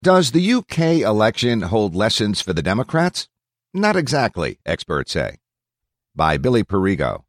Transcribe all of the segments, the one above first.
Does the UK election hold lessons for the Democrats? Not exactly, experts say. By Billy Perigo.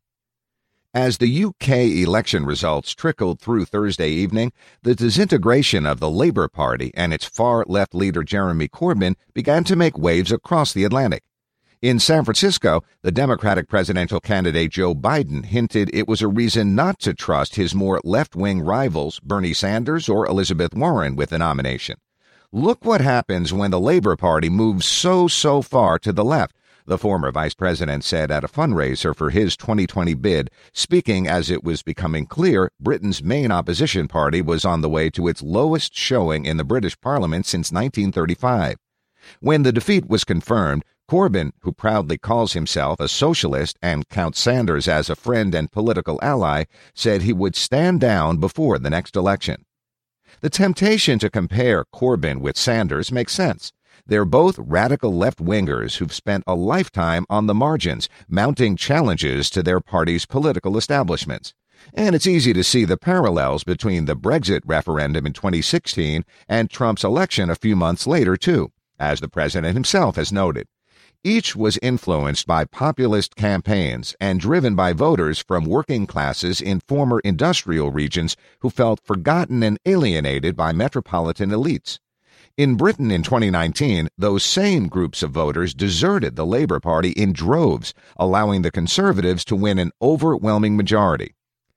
As the UK election results trickled through Thursday evening, the disintegration of the Labour Party and its far-left leader Jeremy Corbyn began to make waves across the Atlantic. In San Francisco, the Democratic presidential candidate Joe Biden hinted it was a reason not to trust his more left-wing rivals Bernie Sanders or Elizabeth Warren with the nomination. Look what happens when the Labour Party moves so far to the left, the former vice president said at a fundraiser for his 2020 bid, speaking as it was becoming clear Britain's main opposition party was on the way to its lowest showing in the British Parliament since 1935. When the defeat was confirmed, Corbyn, who proudly calls himself a socialist and counts Sanders as a friend and political ally, said he would stand down before the next election. The temptation to compare Corbyn with Sanders makes sense. They're both radical left-wingers who've spent a lifetime on the margins, mounting challenges to their party's political establishments. And it's easy to see the parallels between the Brexit referendum in 2016 and Trump's election a few months later, too, as the president himself has noted. Each was influenced by populist campaigns and driven by voters from working classes in former industrial regions who felt forgotten and alienated by metropolitan elites. In Britain in 2019, those same groups of voters deserted the Labour Party in droves, allowing the Conservatives to win an overwhelming majority.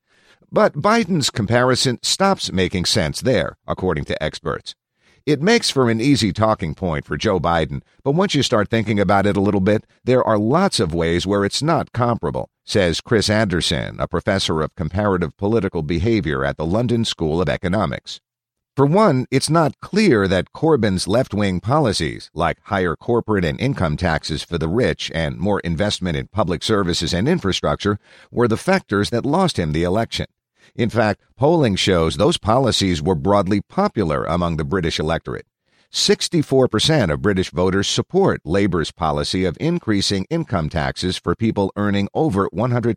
But Biden's comparison stops making sense there, according to experts. It makes for an easy talking point for Joe Biden, but once you start thinking about it a little bit, there are lots of ways where it's not comparable, says Chris Anderson, a professor of comparative political behavior at the London School of Economics. For one, it's not clear that Corbyn's left-wing policies, like higher corporate and income taxes for the rich and more investment in public services and infrastructure, were the factors that lost him the election. In fact, polling shows those policies were broadly popular among the British electorate. 64% of British voters support Labour's policy of increasing income taxes for people earning over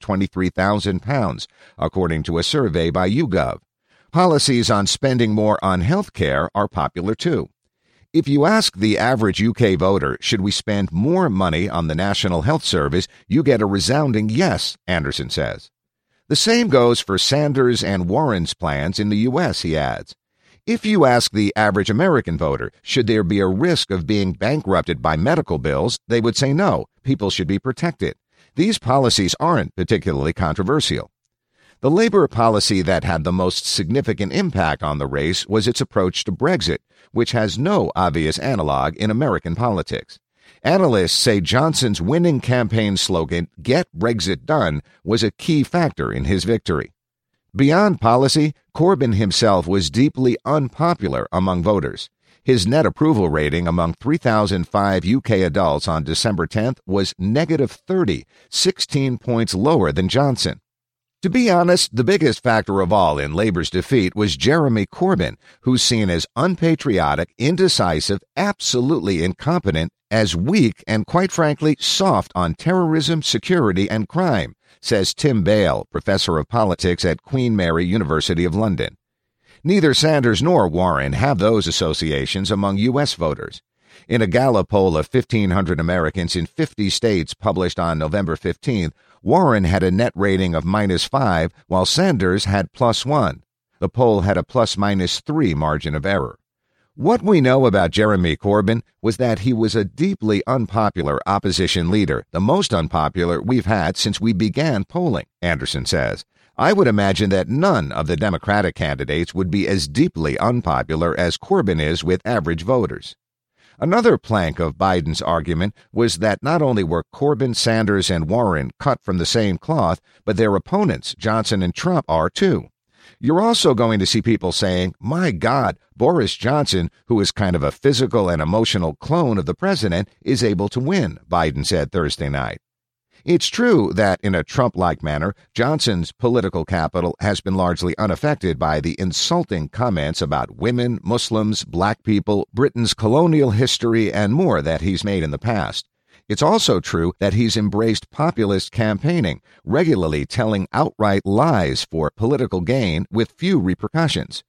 £123,000, according to a survey by YouGov. Policies on spending more on health care are popular too. If you ask the average UK voter, should we spend more money on the National Health Service, you get a resounding yes, Anderson says. The same goes for Sanders and Warren's plans in the U.S., he adds. If you ask the average American voter, should there be a risk of being bankrupted by medical bills, they would say no, people should be protected. These policies aren't particularly controversial. The Labour policy that had the most significant impact on the race was its approach to Brexit, which has no obvious analog in American politics. Analysts say Johnson's winning campaign slogan, "Get Brexit Done," was a key factor in his victory. Beyond policy, Corbyn himself was deeply unpopular among voters. His net approval rating among 3,005 UK adults on December 10th was -30, 16 points lower than Johnson. To be honest, the biggest factor of all in Labour's defeat was Jeremy Corbyn, who's seen as unpatriotic, indecisive, absolutely incompetent, as weak and, quite frankly, soft on terrorism, security, and crime, says Tim Bale, professor of politics at Queen Mary University of London. Neither Sanders nor Warren have those associations among U.S. voters. In a Gallup poll of 1,500 Americans in 50 states published on November 15th, Warren had a net rating of -5, while Sanders had +1. The poll had a ±3 margin of error. What we know about Jeremy Corbyn was that he was a deeply unpopular opposition leader, the most unpopular we've had since we began polling, Anderson says. I would imagine that none of the Democratic candidates would be as deeply unpopular as Corbyn is with average voters. Another plank of Biden's argument was that not only were Corbyn, Sanders, and Warren cut from the same cloth, but their opponents, Johnson and Trump, are too. You're also going to see people saying, my God, Boris Johnson, who is kind of a physical and emotional clone of the president, is able to win, Biden said Thursday night. It's true that, in a Trump-like manner, Johnson's political capital has been largely unaffected by the insulting comments about women, Muslims, black people, Britain's colonial history, and more that he's made in the past. It's also true that he's embraced populist campaigning, regularly telling outright lies for political gain with few repercussions.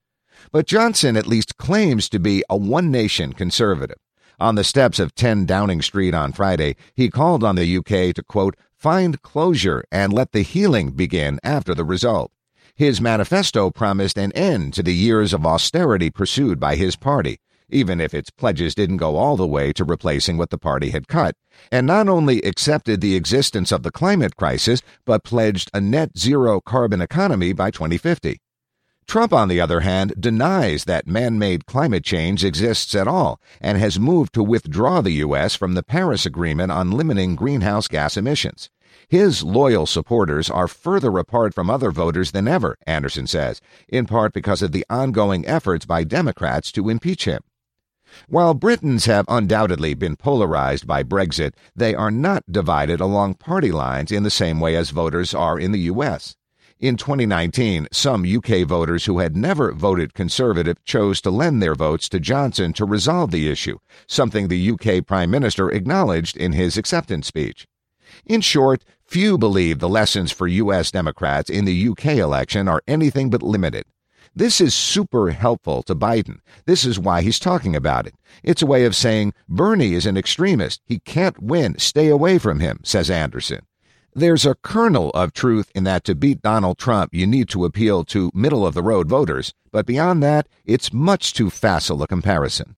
But Johnson at least claims to be a one-nation conservative. On the steps of 10 Downing Street on Friday, he called on the UK to, quote, find closure and let the healing begin after the result. His manifesto promised an end to the years of austerity pursued by his party, even if its pledges didn't go all the way to replacing what the party had cut, and not only accepted the existence of the climate crisis, but pledged a net-zero carbon economy by 2050. Trump, on the other hand, denies that man-made climate change exists at all and has moved to withdraw the U.S. from the Paris Agreement on limiting greenhouse gas emissions. His loyal supporters are further apart from other voters than ever, Anderson says, in part because of the ongoing efforts by Democrats to impeach him. While Britons have undoubtedly been polarized by Brexit, they are not divided along party lines in the same way as voters are in the U.S. In 2019, some UK voters who had never voted Conservative chose to lend their votes to Johnson to resolve the issue, something the UK Prime Minister acknowledged in his acceptance speech. In short, few believe the lessons for U.S. Democrats in the UK election are anything but limited. This is super helpful to Biden. This is why he's talking about it. It's a way of saying, Bernie is an extremist. He can't win. Stay away from him, says Anderson. There's a kernel of truth in that to beat Donald Trump, you need to appeal to middle-of-the-road voters. But beyond that, it's much too facile a comparison.